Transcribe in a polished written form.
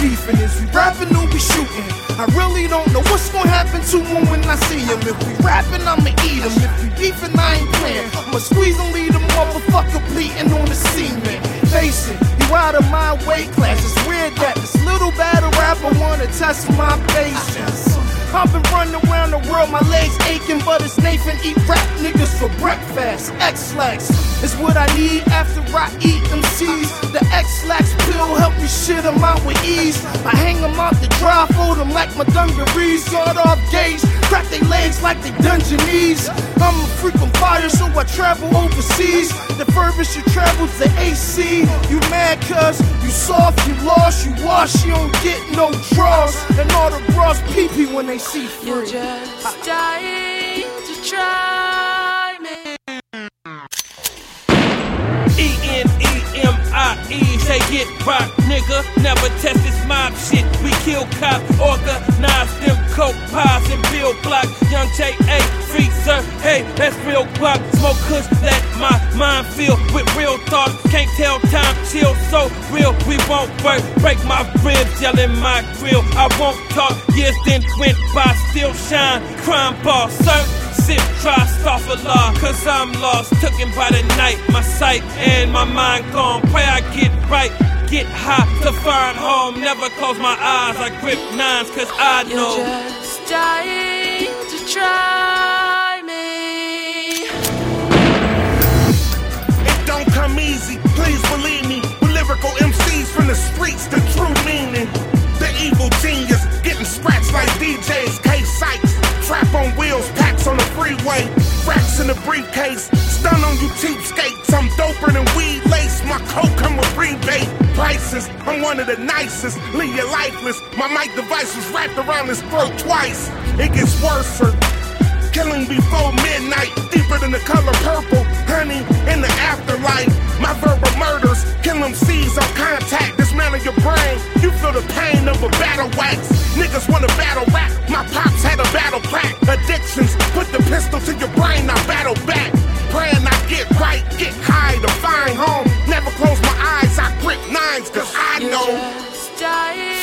beefing? Is we rapping or we shooting? I really don't know what's gonna happen to him when I see him. If we rapping, I'ma eat him. If we beefing, I ain't playing. I'ma squeeze and lead a motherfucker bleeding on the cement. Face it, you out of my weight class. It's weird that this little battle rapper wanna test my patience. I've been running around the world, my legs aching, but it's Nathan eat rap niggas for breakfast. X-Lax is what I need after I eat them C's. The X-Lax pill help me shit them out with ease. I hang them out the dry, fold them like my dungarees. Sawed off gauge, crack they legs like they Dungeonese. I'm a freak on fire, so I travel overseas. The furthest you travel's the AC. You mad cuz you soft, you lost, you wash, you don't get no draws. And all the bras pee-pee when they see free. You're just dying to try me. E-N-E-M-I-E, say get rock, nigga. Never test this mob shit. We kill cops, organize them coke pies and build blocks. Young J.A. Freezer, hey, that's real guap. Smoke kush, let my mind feel with real thoughts. Can't tell time, chill, so real, we won't work. Break my ribs, yell in my grill. I won't talk, years then went by, still shine. Crime boss, sir. Sip, try, astaghfirullah, cause I'm lost. Taken by the night, my sight and my mind gone. Pray I get right, get high to find home. Never close my eyes, I grip nines cause I know. You're just dying to try me. It don't come easy, please believe me. With lyrical MCs from the streets, the true meaning. The evil genius, getting scratched like DJs, K-Sites. Trap on wheels, packs on the freeway, racks in the briefcase, stun on you cheapskates. I'm doper than weed lace, my coke come with rebate prices. I'm one of the nicest, leave you lifeless. My mic device was wrapped around his throat twice. It gets worse, killing before midnight, deeper than the color purple, honey, in the afterlife. My verbal murders, kill them C's on contact, dismantle your brain. You feel the pain of a battle wax. Niggas wanna battle rap, my pops had a battle crack. Addictions, put the pistol to your brain, I battle back. Praying I get right, get high to find home. Never close my eyes, I grip nines, cause I know. You're just dying